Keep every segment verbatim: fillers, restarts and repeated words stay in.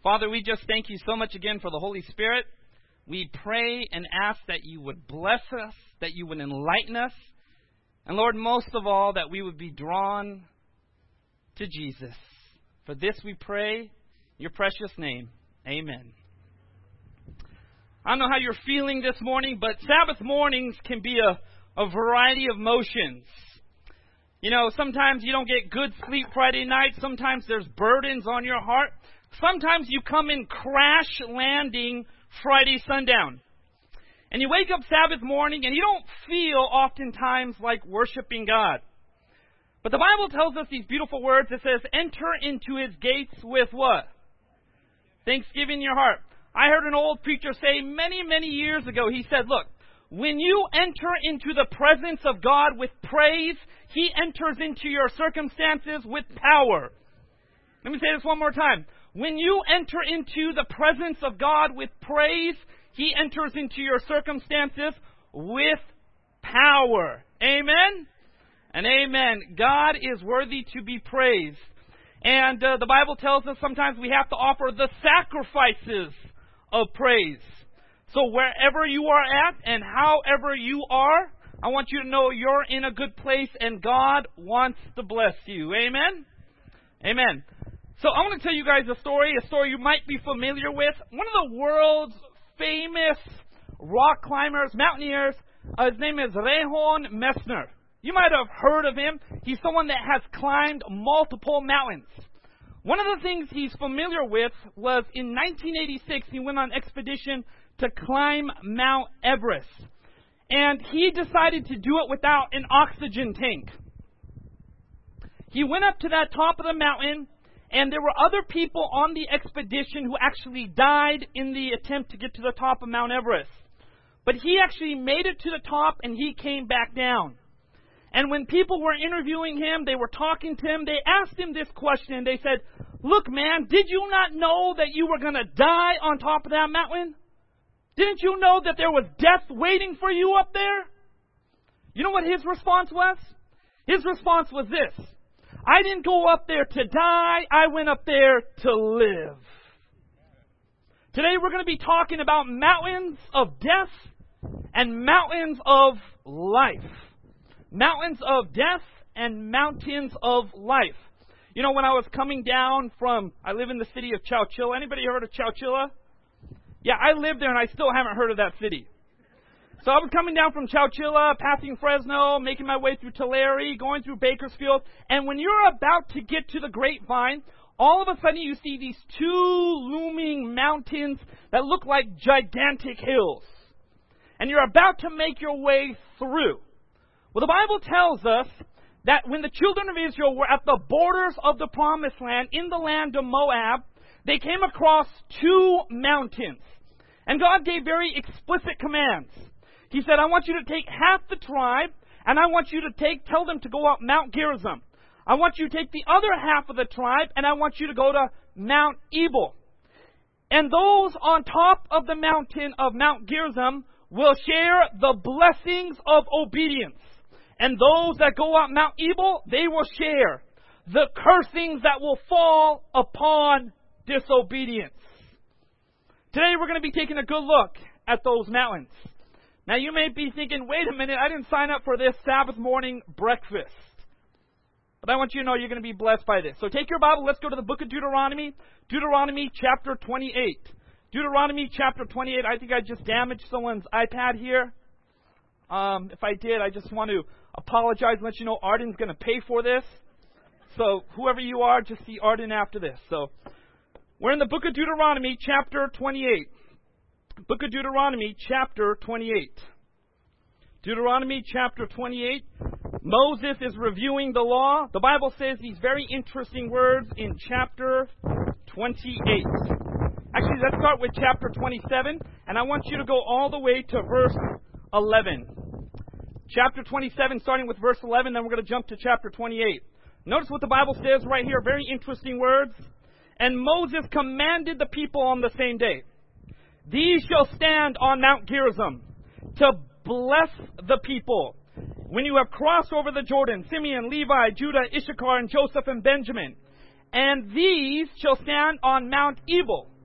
Father, we just thank you so much again for the Holy Spirit. We pray and ask that you would bless us, that you would enlighten us, and Lord, most of all, that we would be drawn to Jesus. For this we pray in your precious name. Amen. I don't know how you're feeling this morning, but Sabbath mornings can be a, a variety of motions. You know, sometimes you don't get good sleep Friday night. Sometimes there's burdens on your heart. Sometimes you come in crash landing Friday sundown. And you wake up Sabbath morning and you don't feel oftentimes like worshiping God. But the Bible tells us these beautiful words. It says, enter into his gates with what? Thanksgiving in your heart. I heard an old preacher say many, many years ago, he said, look, when you enter into the presence of God with praise, he enters into your circumstances with power. Let me say this one more time. When you enter into the presence of God with praise, he enters into your circumstances with power. Amen? And amen. God is worthy to be praised. And uh, the Bible tells us sometimes we have to offer the sacrifices of praise. So wherever you are at and however you are, I want you to know you're in a good place and God wants to bless you. Amen? Amen. So I want to tell you guys a story, a story you might be familiar with. One of the world's famous rock climbers, mountaineers, uh, his name is Rehon Messner. You might have heard of him. He's someone that has climbed multiple mountains. One of the things he's familiar with was in nineteen eighty-six, he went on an expedition to climb Mount Everest. And he decided to do it without an oxygen tank. He went up to that top of the mountain, and there were other people on the expedition who actually died in the attempt to get to the top of Mount Everest. But he actually made it to the top, and he came back down. And when people were interviewing him, they were talking to him, they asked him this question. They said, look, man, did you not know that you were going to die on top of that mountain? Didn't you know that there was death waiting for you up there? You know what his response was? His response was this. I didn't go up there to die. I went up there to live. Today we're going to be talking about mountains of death and mountains of life. Mountains of death and mountains of life. You know, when I was coming down from, I live in the city of Chowchilla. Anybody heard of Chowchilla? Yeah, I live there and I still haven't heard of that city. So I was coming down from Chowchilla, passing Fresno, making my way through Tulare, going through Bakersfield. And when you're about to get to the Grapevine, all of a sudden you see these two looming mountains that look like gigantic hills. And you're about to make your way through. Well, the Bible tells us that when the children of Israel were at the borders of the Promised Land, in the land of Moab, they came across two mountains. And God gave very explicit commands. He said, I want you to take half the tribe, and I want you to take, tell them to go up Mount Gerizim. I want you to take the other half of the tribe, and I want you to go to Mount Ebal. And those on top of the mountain of Mount Gerizim will share the blessings of obedience. And those that go up Mount Ebal, they will share the cursings that will fall upon disobedience. Today we're going to be taking a good look at those mountains. Now you may be thinking, wait a minute, I didn't sign up for this Sabbath morning breakfast. But I want you to know you're going to be blessed by this. So take your Bible, let's go to the book of Deuteronomy. Deuteronomy chapter twenty-eight. Deuteronomy chapter twenty-eight. I think I just damaged someone's iPad here. Um, if I did, I just want to apologize and let you know Arden's going to pay for this. So whoever you are, just see Arden after this. So we're in the book of Deuteronomy chapter twenty-eight. Book of Deuteronomy chapter twenty-eight. Deuteronomy chapter twenty-eight. Moses is reviewing the law. The Bible says these very interesting words in chapter twenty-eight. Actually, let's start with chapter twenty-seven. And I want you to go all the way to verse eleven. Chapter twenty-seven, starting with verse eleven, then we're going to jump to chapter twenty-eight. Notice what the Bible says right here, very interesting words. And Moses commanded the people on the same day, these shall stand on Mount Gerizim to bless the people. When you have crossed over the Jordan, Simeon, Levi, Judah, Issachar, and Joseph and Benjamin. And these shall stand on Mount Ebal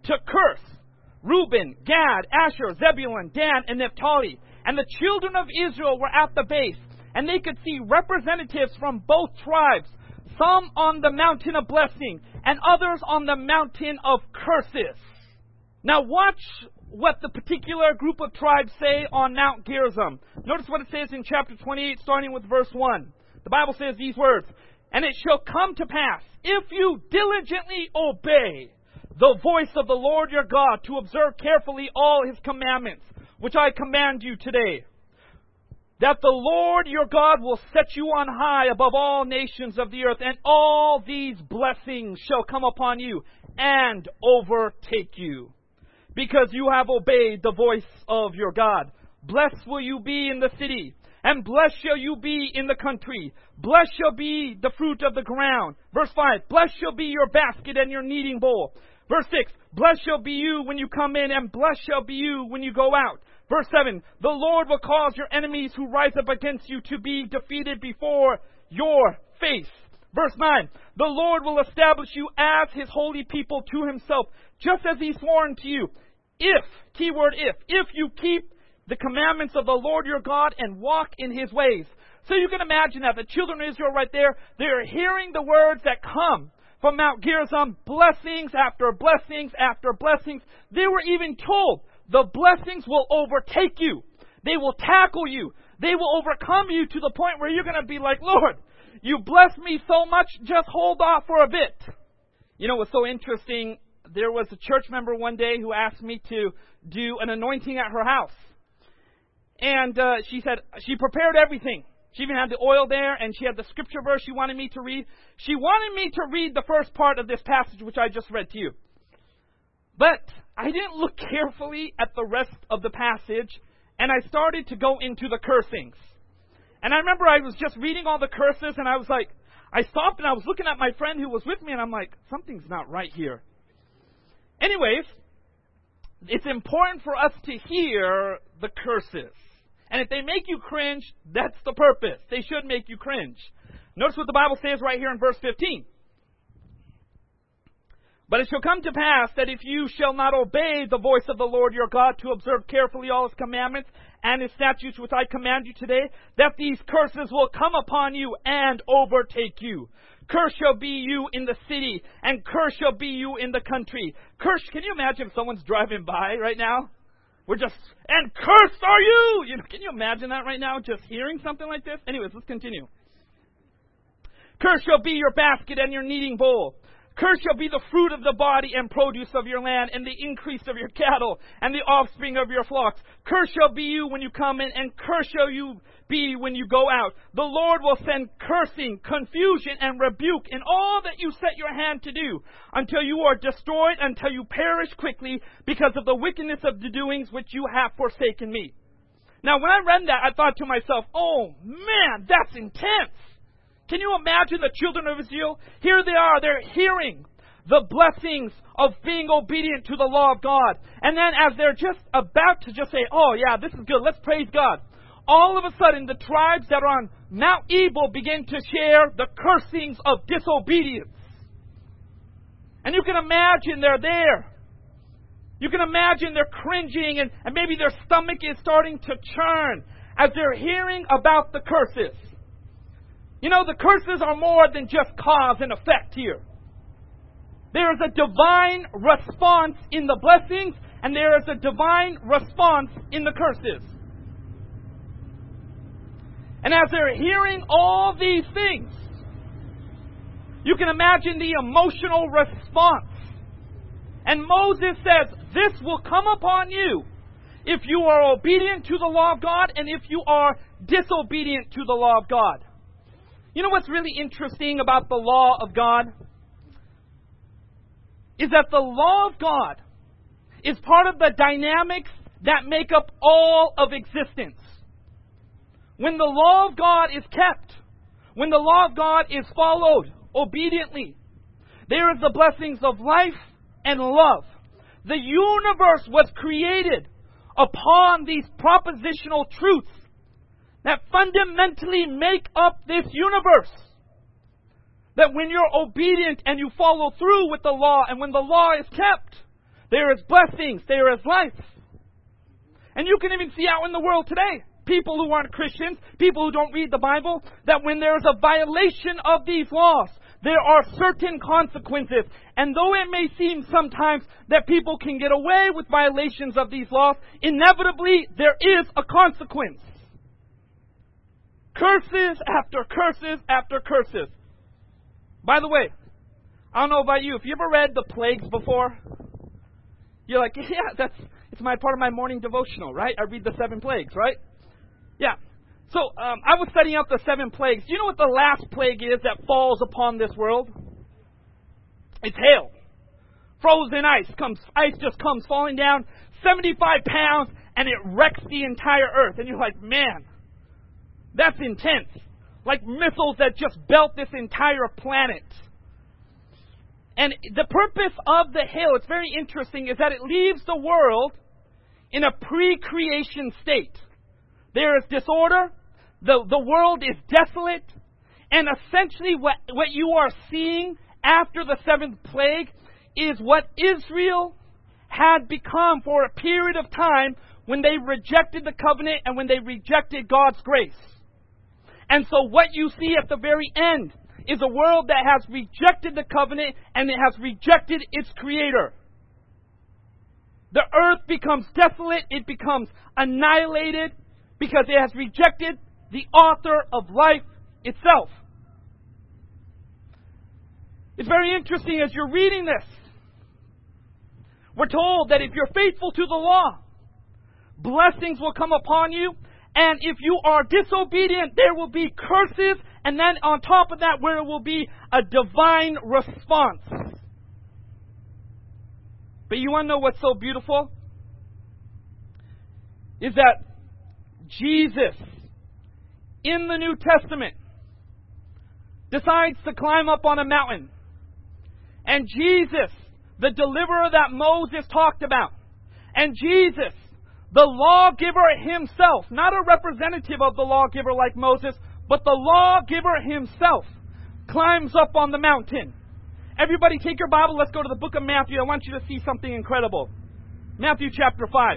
to curse Reuben, Gad, Asher, Zebulun, Dan, and Naphtali. And the children of Israel were at the base, and they could see representatives from both tribes, some on the mountain of blessing, and others on the mountain of curses. Now watch what the particular group of tribes say on Mount Gerizim. Notice what it says in chapter twenty-eight, starting with verse one. The Bible says these words, "And it shall come to pass, if you diligently obey the voice of the Lord your God, to observe carefully all his commandments, which I command you today, that the Lord your God will set you on high above all nations of the earth, and all these blessings shall come upon you and overtake you, because you have obeyed the voice of your God. Blessed will you be in the city, and blessed shall you be in the country. Blessed shall be the fruit of the ground." Verse five, "Blessed shall be your basket and your kneading bowl." Verse six, "Blessed shall be you when you come in, and blessed shall be you when you go out." Verse seven, "The Lord will cause your enemies who rise up against you to be defeated before your face." Verse nine, "The Lord will establish you as his holy people to himself, just as he sworn to you, if," keyword if, "if you keep the commandments of the Lord your God and walk in his ways." So you can imagine that the children of Israel right there, they're hearing the words that come from Mount Gerizim, blessings after blessings after blessings. They were even told, the blessings will overtake you. They will tackle you. They will overcome you to the point where you're going to be like, "Lord, you blessed me so much, just hold off for a bit." You know what's so interesting? There was a church member one day who asked me to do an anointing at her house. And uh, she said she prepared everything. She even had the oil there, and she had the scripture verse she wanted me to read. She wanted me to read the first part of this passage, which I just read to you. But I didn't look carefully at the rest of the passage, and I started to go into the cursings. And I remember I was just reading all the curses, and I was like, I stopped and I was looking at my friend who was with me, and I'm like, something's not right here. Anyways, it's important for us to hear the curses. And if they make you cringe, that's the purpose. They should make you cringe. Notice what the Bible says right here in verse fifteen. "But it shall come to pass that if you shall not obey the voice of the Lord your God to observe carefully all his commandments and his statutes which I command you today, that these curses will come upon you and overtake you. Curse shall be you in the city, and curse shall be you in the country." Curse, can you imagine if someone's driving by right now? We're just, "And cursed are you!" You know, can you imagine that right now, just hearing something like this? Anyways, let's continue. "Curse shall be your basket and your kneading bowl. Curse shall be the fruit of the body and produce of your land, and the increase of your cattle, and the offspring of your flocks. Curse shall be you when you come in, and curse shall you be when you go out. The Lord will send cursing, confusion, and rebuke in all that you set your hand to do, until you are destroyed, until you perish quickly, because of the wickedness of the doings which you have forsaken me." Now, when I read that, I thought to myself, oh man, that's intense. Can you imagine the children of Israel? Here they are, they're hearing the blessings of being obedient to the law of God. And then as they're just about to just say, "Oh yeah, this is good, let's praise God," all of a sudden the tribes that are on Mount Ebal begin to share the cursings of disobedience. And you can imagine they're there. You can imagine they're cringing, and, and maybe their stomach is starting to churn as they're hearing about the curses. You know, the curses are more than just cause and effect here. There is a divine response in the blessings, and there is a divine response in the curses. And as they're hearing all these things, you can imagine the emotional response. And Moses says, "This will come upon you if you are obedient to the law of God and if you are disobedient to the law of God." You know what's really interesting about the law of God? Is that the law of God is part of the dynamics that make up all of existence. When the law of God is kept, when the law of God is followed obediently, there is the blessings of life and love. The universe was created upon these propositional truths that fundamentally make up this universe. That when you're obedient and you follow through with the law, and when the law is kept, There is blessings. There is life. And you can even see out in the world today, people who aren't Christians, people who don't read the Bible, that when there is a violation of these laws, there are certain consequences. And though it may seem sometimes that people can get away with violations of these laws, inevitably there is a consequence. Curses after curses after curses. By the way, I don't know about you, if you ever read the plagues before, you're like, yeah, that's it's my part of my morning devotional, right? I read the seven plagues, right? Yeah. So um, I was studying out the seven plagues. Do you know what the last plague is that falls upon this world? It's hail. Frozen ice comes. Ice just comes falling down, seventy-five pounds, and it wrecks the entire earth. And you're like, man, that's intense. Like missiles that just belt this entire planet. And the purpose of the hail, it's very interesting, is that it leaves the world in a pre-creation state. There is disorder. The, the world is desolate. And essentially what, what you are seeing after the seventh plague is what Israel had become for a period of time when they rejected the covenant and when they rejected God's grace. And so what you see at the very end is a world that has rejected the covenant and it has rejected its creator. The earth becomes desolate, it becomes annihilated because it has rejected the author of life itself. It's very interesting as you're reading this. We're told that if you're faithful to the law, blessings will come upon you. And if you are disobedient, there will be curses. And then on top of that, where it will be a divine response. But you want to know what's so beautiful? Is that Jesus, in the New Testament, decides to climb up on a mountain. And Jesus, the deliverer that Moses talked about, and Jesus, the lawgiver himself, not a representative of the lawgiver like Moses, but the lawgiver himself, climbs up on the mountain. Everybody take your Bible, let's go to the book of Matthew. I want you to see something incredible. Matthew chapter five.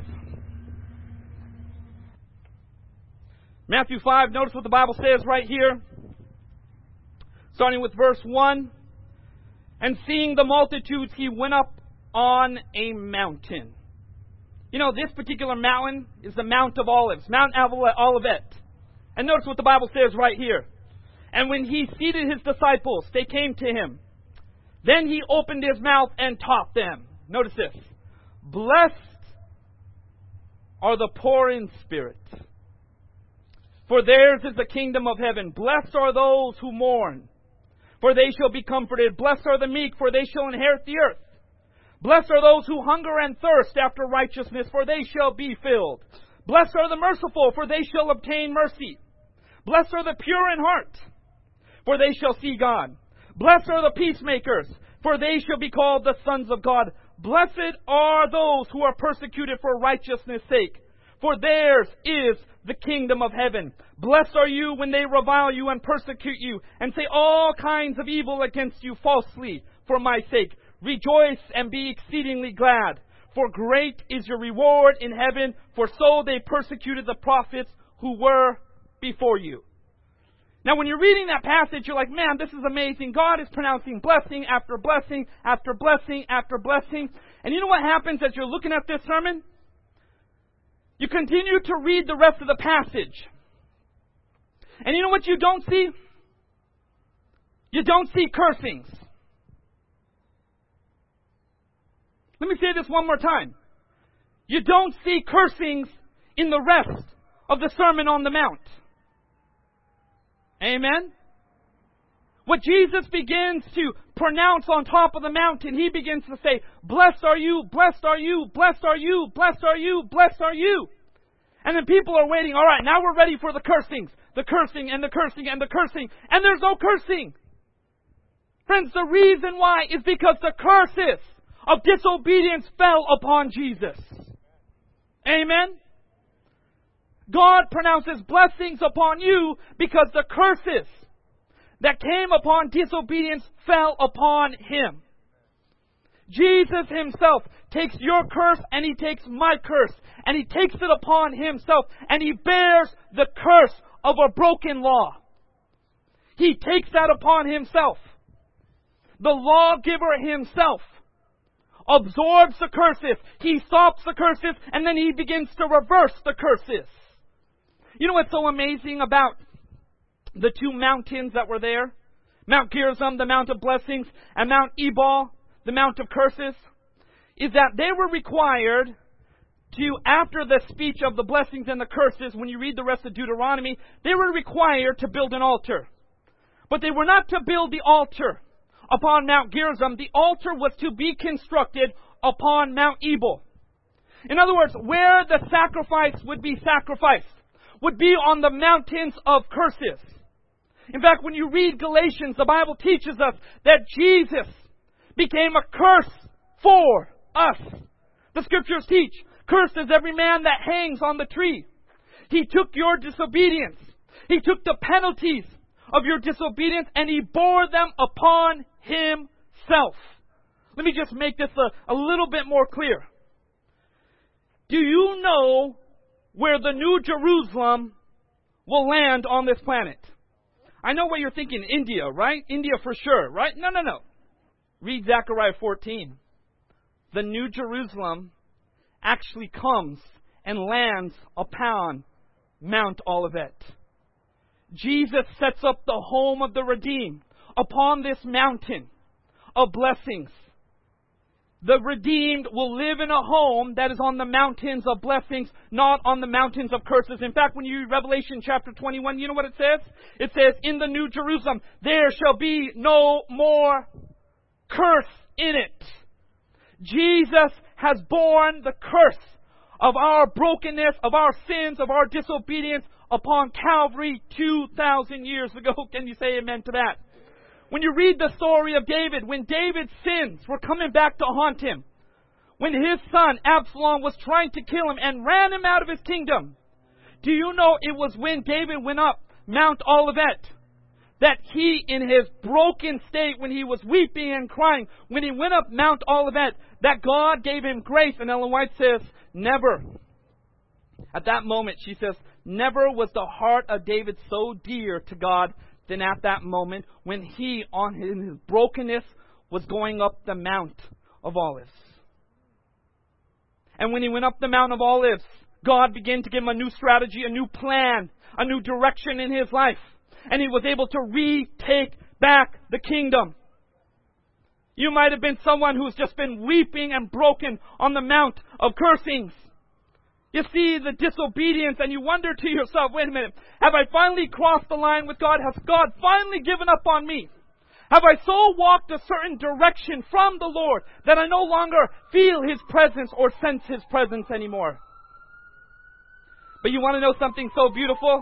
Matthew five, notice what the Bible says right here. Starting with verse one. And seeing the multitudes, he went up on a mountain. You know, this particular mountain is the Mount of Olives, Mount Olivet. And notice what the Bible says right here. And when he seated his disciples, they came to him. Then he opened his mouth and taught them. Notice this. Blessed are the poor in spirit, for theirs is the kingdom of heaven. Blessed are those who mourn, for they shall be comforted. Blessed are the meek, for they shall inherit the earth. Blessed are those who hunger and thirst after righteousness, for they shall be filled. Blessed are the merciful, for they shall obtain mercy. Blessed are the pure in heart, for they shall see God. Blessed are the peacemakers, for they shall be called the sons of God. Blessed are those who are persecuted for righteousness' sake, for theirs is the kingdom of heaven. Blessed are you when they revile you and persecute you, and say all kinds of evil against you falsely for my sake. Rejoice and be exceedingly glad, for great is your reward in heaven, for so they persecuted the prophets who were before you. Now, when you're reading that passage, you're like, man, this is amazing. God is pronouncing blessing after blessing after blessing after blessing. And you know what happens as you're looking at this sermon? You continue to read the rest of the passage. And you know what you don't see? You don't see cursings. Let me say this one more time. You don't see cursings in the rest of the Sermon on the Mount. Amen? What Jesus begins to pronounce on top of the mountain, he begins to say, blessed are you, blessed are you, blessed are you, blessed are you, blessed are you. And then people are waiting, all right, now we're ready for the cursings, the cursing and the cursing and the cursing. And there's no cursing. Friends, the reason why is because the curses of disobedience fell upon Jesus. Amen? God pronounces blessings upon you because the curses that came upon disobedience fell upon Him. Jesus himself takes your curse and he takes my curse. And he takes it upon himself. And he bears the curse of a broken law. He takes that upon himself. The lawgiver himself absorbs the curses. He stops the curses and then he begins to reverse the curses. You know what's so amazing about the two mountains that were there? Mount Gerizim, the Mount of Blessings, and Mount Ebal, the Mount of Curses, is that they were required to, after the speech of the blessings and the curses, when you read the rest of Deuteronomy, they were required to build an altar. But they were not to build the altar upon Mount Gerizim. The altar was to be constructed upon Mount Ebal. In other words, where the sacrifice would be sacrificed would be on the mountains of curses. In fact, when you read Galatians, the Bible teaches us that Jesus became a curse for us. The Scriptures teach, cursed is every man that hangs on the tree. He took your disobedience. He took the penalties of your disobedience and He bore them upon Himself. Let me just make this a, a little bit more clear. Do you know where the New Jerusalem will land on this planet? I know what you're thinking, India, right? India for sure, right? No, no, no. Read Zechariah fourteen. The New Jerusalem actually comes and lands upon Mount Olivet. Jesus sets up the home of the redeemed upon this mountain of blessings. The redeemed will live in a home that is on the mountains of blessings, not on the mountains of curses. In fact, when you read Revelation chapter twenty-one, you know what it says? It says, in the New Jerusalem, there shall be no more curse in it. Jesus has borne the curse of our brokenness, of our sins, of our disobedience upon Calvary two thousand years ago. Can you say amen to that? When you read the story of David, when David's sins were coming back to haunt him, when his son Absalom was trying to kill him and ran him out of his kingdom, do you know it was when David went up Mount Olivet that he, in his broken state, when he was weeping and crying, when he went up Mount Olivet, that God gave him grace? And Ellen White says, never. At that moment, she says, never was the heart of David so dear to God than at that moment when he, on his brokenness, was going up the Mount of Olives. And when he went up the Mount of Olives, God began to give him a new strategy, a new plan, a new direction in his life. And he was able to retake back the kingdom. You might have been someone who's just been weeping and broken on the Mount of Cursings. You see the disobedience and you wonder to yourself, wait a minute, have I finally crossed the line with God? Has God finally given up on me? Have I so walked a certain direction from the Lord that I no longer feel His presence or sense His presence anymore? But you want to know something so beautiful?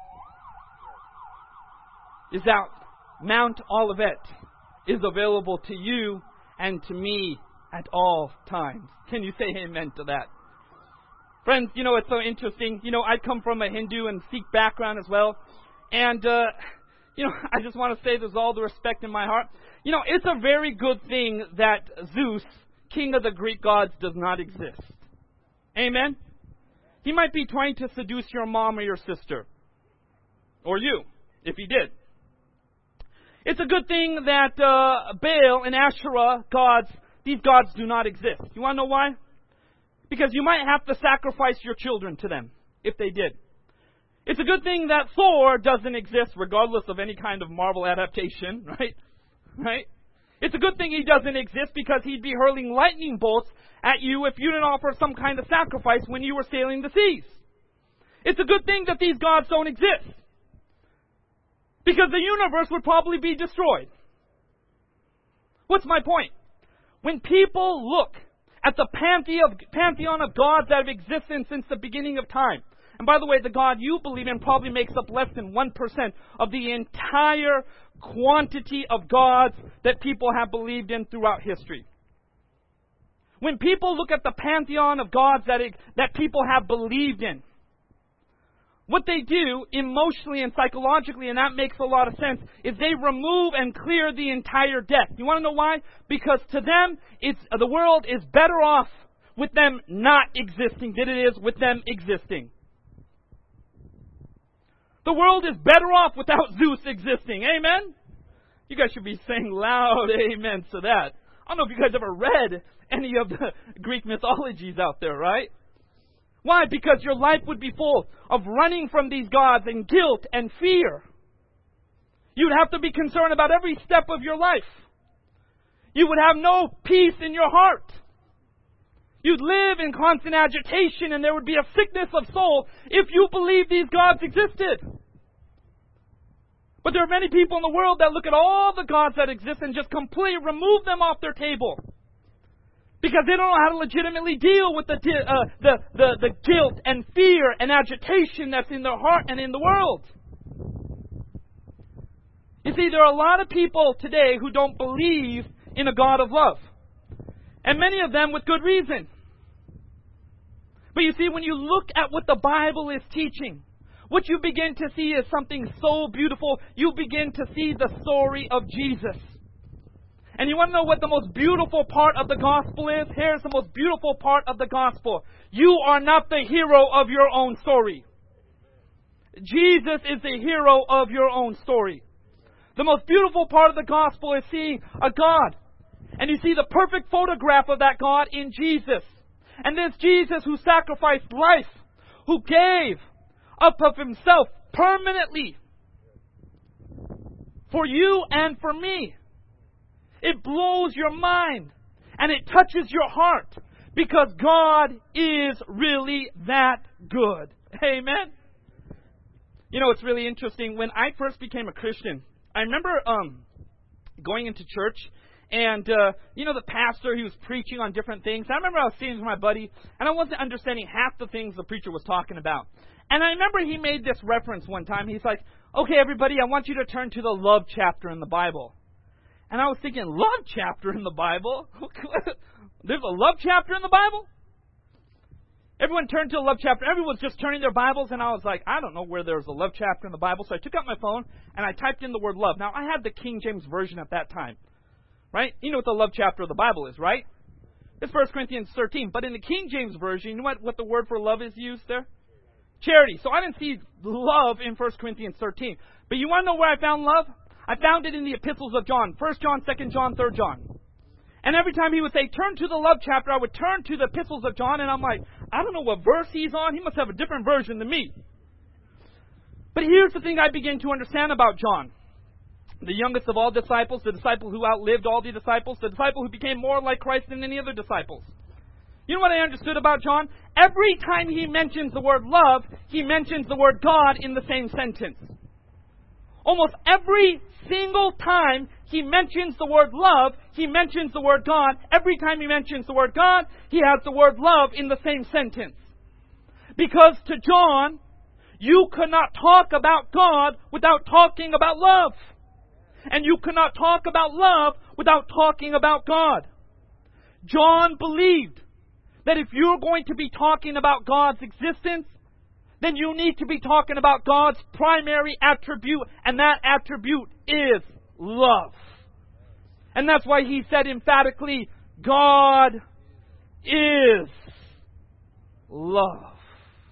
Is that Mount Olivet is available to you and to me at all times. Can you say amen to that? Friends, you know, it's so interesting. You know, I come from a Hindu and Sikh background as well. And, uh, you know, I just want to say this with all the respect in my heart. You know, it's a very good thing that Zeus, king of the Greek gods, does not exist. Amen? He might be trying to seduce your mom or your sister. Or you, if he did. It's a good thing that uh, Baal and Asherah gods, these gods do not exist. You want to know why? Because you might have to sacrifice your children to them, if they did. It's a good thing that Thor doesn't exist, regardless of any kind of Marvel adaptation, right? Right? It's a good thing he doesn't exist, because he'd be hurling lightning bolts at you if you didn't offer some kind of sacrifice when you were sailing the seas. It's a good thing that these gods don't exist, because the universe would probably be destroyed. What's my point? When people look at the pantheon of gods that have existed since the beginning of time. And by the way, the God you believe in probably makes up less than one percent of the entire quantity of gods that people have believed in throughout history. When people look at the pantheon of gods that, it, that people have believed in, what they do emotionally and psychologically, and that makes a lot of sense, is they remove and clear the entire deck. You want to know why? Because to them, it's the world is better off with them not existing than it is with them existing. The world is better off without Zeus existing. Amen? You guys should be saying loud amens to that. I don't know if you guys ever read any of the Greek mythologies out there, right? Why? Because your life would be full of running from these gods and guilt and fear. You'd have to be concerned about every step of your life. You would have no peace in your heart. You'd live in constant agitation, and there would be a sickness of soul if you believed these gods existed. But there are many people in the world that look at all the gods that exist and just completely remove them off their table. Because they don't know how to legitimately deal with the, uh, the, the, the guilt and fear and agitation that's in their heart and in the world. You see, there are a lot of people today who don't believe in a God of love. And many of them with good reason. But you see, when you look at what the Bible is teaching, what you begin to see is something so beautiful. You begin to see the story of Jesus. And you want to know what the most beautiful part of the gospel is? Here's the most beautiful part of the gospel. You are not the hero of your own story. Jesus is the hero of your own story. The most beautiful part of the gospel is seeing a God. And you see the perfect photograph of that God in Jesus. And this Jesus who sacrificed life, who gave up of himself permanently for you and for me. It blows your mind and it touches your heart because God is really that good. Amen? You know, it's really interesting. When I first became a Christian, I remember um, going into church and, uh, you know, the pastor, he was preaching on different things. I remember I was sitting with my buddy and I wasn't understanding half the things the preacher was talking about. And I remember he made this reference one time. He's like, okay, everybody, I want you to turn to the love chapter in the Bible. And I was thinking, love chapter in the Bible? There's a love chapter in the Bible? Everyone turned to a love chapter. Everyone's just turning their Bibles. And I was like, I don't know where there's a love chapter in the Bible. So I took out my phone and I typed in the word love. Now, I had the King James Version at that time. Right? You know what the love chapter of the Bible is, right? It's First Corinthians thirteen. But in the King James Version, you know what, what the word for love is used there? Charity. So I didn't see love in First Corinthians thirteen. But you want to know where I found love? I found it in the epistles of John. First John, Second John, Third John. And every time he would say, turn to the love chapter, I would turn to the epistles of John, and I'm like, I don't know what verse he's on. He must have a different version than me. But here's the thing I begin to understand about John. The youngest of all disciples, the disciple who outlived all the disciples, the disciple who became more like Christ than any other disciples. You know what I understood about John? Every time he mentions the word love, he mentions the word God in the same sentence. Almost every single time he mentions the word love, he mentions the word God. Every time he mentions the word God, he has the word love in the same sentence. Because to John, you cannot talk about God without talking about love. And you cannot talk about love without talking about God. John believed that if you're going to be talking about God's existence, then you need to be talking about God's primary attribute, and that attribute is love. And that's why he said emphatically, God is love.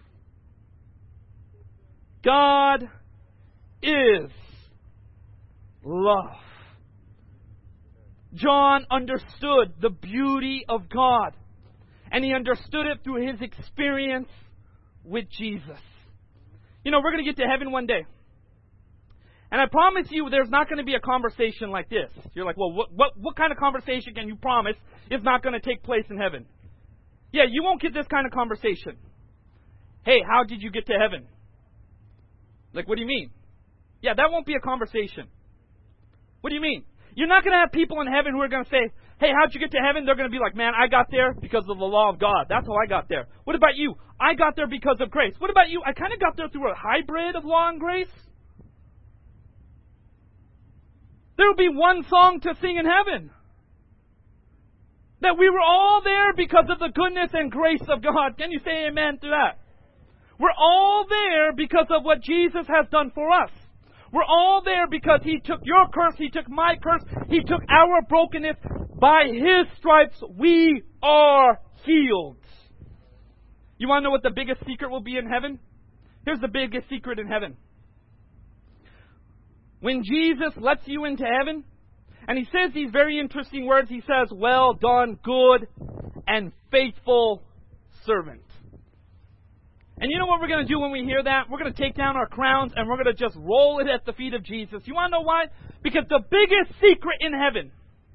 God is love. John understood the beauty of God, and he understood it through his experience with Jesus. You know, we're going to get to heaven one day. And I promise you there's not going to be a conversation like this. You're like, well, what, what, what kind of conversation can you promise is not going to take place in heaven? Yeah, you won't get this kind of conversation. Hey, how did you get to heaven? Like, what do you mean? Yeah, that won't be a conversation. What do you mean? You're not going to have people in heaven who are going to say, hey, how'd you get to heaven? They're going to be like, man, I got there because of the law of God. That's how I got there. What about you? I got there because of grace. What about you? I kind of got there through a hybrid of law and grace. There will be one song to sing in heaven. That we were all there because of the goodness and grace of God. Can you say amen to that? We're all there because of what Jesus has done for us. We're all there because He took your curse, He took my curse, He took our brokenness. By His stripes we are healed. You want to know what the biggest secret will be in heaven? Here's the biggest secret in heaven. When Jesus lets you into heaven, and He says these very interesting words, He says, "Well done, good and faithful servant." And you know what we're going to do when we hear that? We're going to take down our crowns and we're going to just roll it at the feet of Jesus. You want to know why? Because the biggest secret in heaven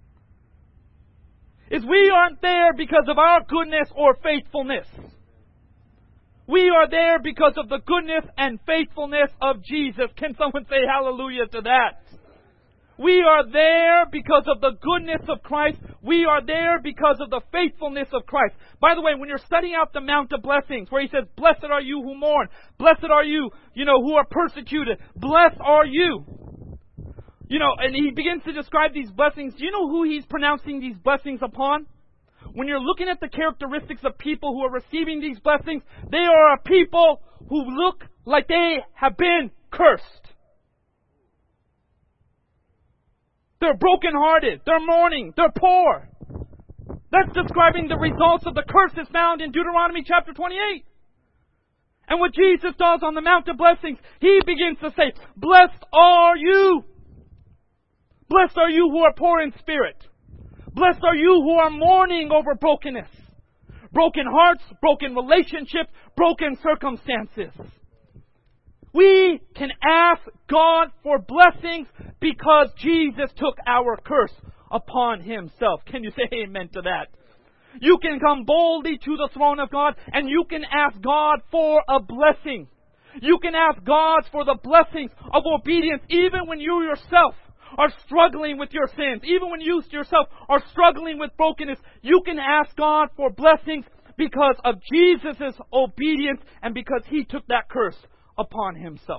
is we aren't there because of our goodness or faithfulness. We are there because of the goodness and faithfulness of Jesus. Can someone say hallelujah to that? We are there because of the goodness of Christ. We are there because of the faithfulness of Christ. By the way, when you're studying out the Mount of Blessings, where He says, "Blessed are you who mourn. Blessed are you, you know, who are persecuted. Blessed are you." You know, and He begins to describe these blessings. Do you know who He's pronouncing these blessings upon? When you're looking at the characteristics of people who are receiving these blessings, they are a people who look like they have been cursed. They're brokenhearted. They're mourning. They're poor. That's describing the results of the curses found in Deuteronomy chapter twenty-eight. And what Jesus does on the Mount of Blessings, He begins to say, "Blessed are you. Blessed are you who are poor in spirit. Blessed are you who are mourning over brokenness. Broken hearts, broken relationships, broken circumstances." We can ask God for blessings because Jesus took our curse upon Himself. Can you say amen to that? You can come boldly to the throne of God and you can ask God for a blessing. You can ask God for the blessings of obedience even when you yourself are struggling with your sins. Even when you yourself are struggling with brokenness, you can ask God for blessings because of Jesus' obedience and because He took that curse upon Himself.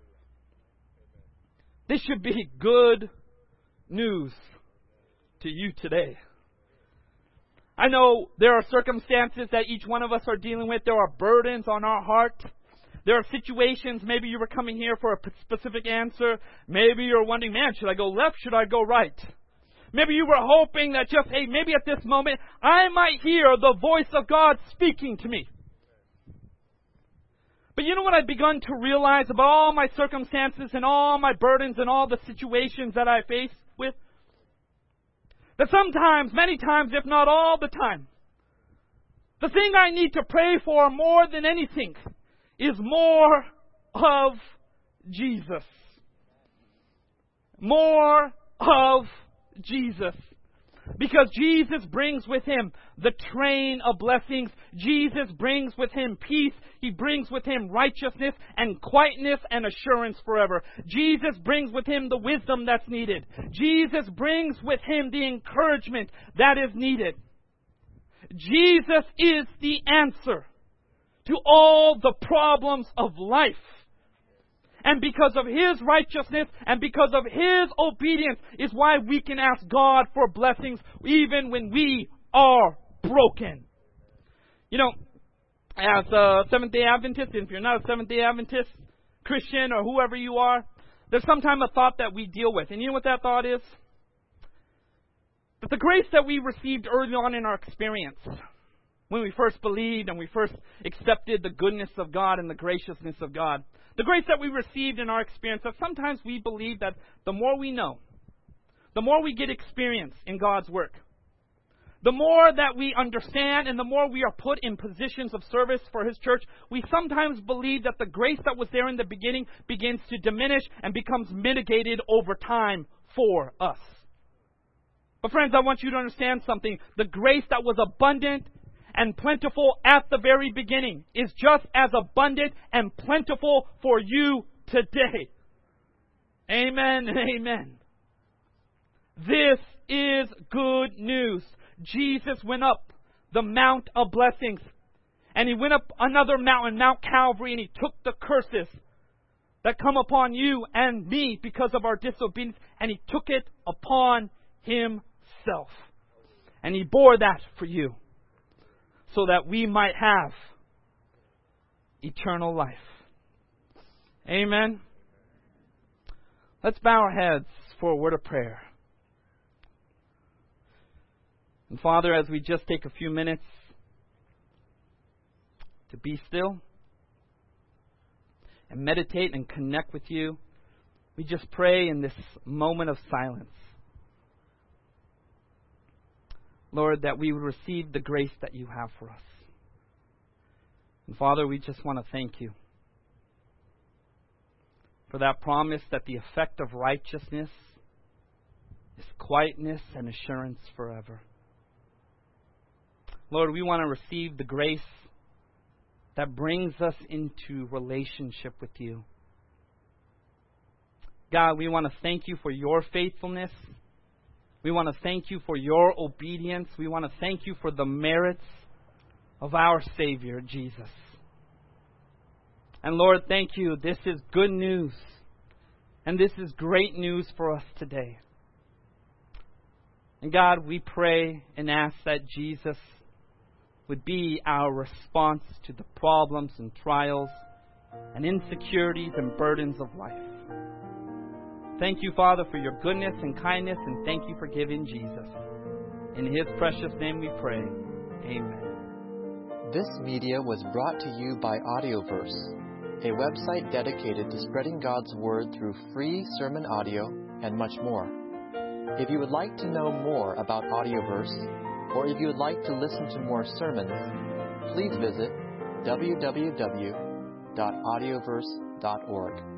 This should be good news to you today. I know there are circumstances that each one of us are dealing with. There are burdens on our heart. There are situations, maybe you were coming here for a specific answer. Maybe you're wondering, man, should I go left? Should I go right? Maybe you were hoping that just, hey, maybe at this moment I might hear the voice of God speaking to me. But you know what I've begun to realize about all my circumstances and all my burdens and all the situations that I face with? That sometimes, many times, if not all the time, the thing I need to pray for more than anything is more of Jesus. More of Jesus. Because Jesus brings with Him the train of blessings. Jesus brings with Him peace. He brings with Him righteousness and quietness and assurance forever. Jesus brings with Him the wisdom that's needed. Jesus brings with Him the encouragement that is needed. Jesus is the answer to all the problems of life. And because of His righteousness and because of His obedience is why we can ask God for blessings even when we are broken. You know, as a Seventh-day Adventist, if you're not a Seventh-day Adventist, Christian, or whoever you are, there's sometimes a thought that we deal with. And you know what that thought is? That the grace that we received early on in our experience, when we first believed and we first accepted the goodness of God and the graciousness of God, the grace that we received in our experience, that sometimes we believe that the more we know, the more we get experience in God's work, the more that we understand and the more we are put in positions of service for His church, we sometimes believe that the grace that was there in the beginning begins to diminish and becomes mitigated over time for us. But friends, I want you to understand something. The grace that was abundant and plentiful at the very beginning is just as abundant and plentiful for you today. Amen and amen. This is good news. Jesus went up the Mount of Blessings, and He went up another mountain, Mount Calvary, and He took the curses that come upon you and me because of our disobedience, and He took it upon Himself. And He bore that for you, so that we might have eternal life. Amen. Let's bow our heads for a word of prayer. And Father, as we just take a few minutes to be still and meditate and connect with you, we just pray in this moment of silence, Lord, that we would receive the grace that you have for us. And Father, we just want to thank you for that promise that the effect of righteousness is quietness and assurance forever. Lord, we want to receive the grace that brings us into relationship with you. God, we want to thank you for your faithfulness. We want to thank you for your obedience. We want to thank you for the merits of our Savior, Jesus. And Lord, thank you. This is good news. And this is great news for us today. And God, we pray and ask that Jesus would be our response to the problems and trials and insecurities and burdens of life. Thank you, Father, for your goodness and kindness, and thank you for giving Jesus. In His precious name we pray. Amen. This media was brought to you by Audioverse, a website dedicated to spreading God's Word through free sermon audio and much more. If you would like to know more about Audioverse, or if you would like to listen to more sermons, please visit w w w dot audioverse dot org.